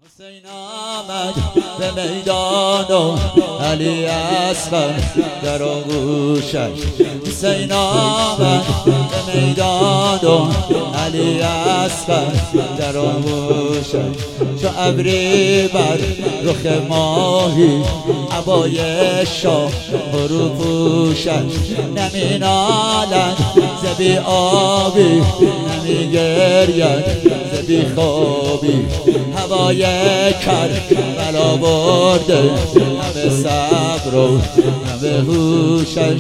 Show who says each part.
Speaker 1: حسین آمد به میدان و علی اصغر در آغوشش. حسین آمد به میدان و علی اصغر در آغوشش. چو ابری بر رخ ماهی عبای شاه فرو پوشش. نمی نالد ز بی آبی، نمی گرید ز بی خوابی. هوای کربلا برده همه صبر و همه هوشش.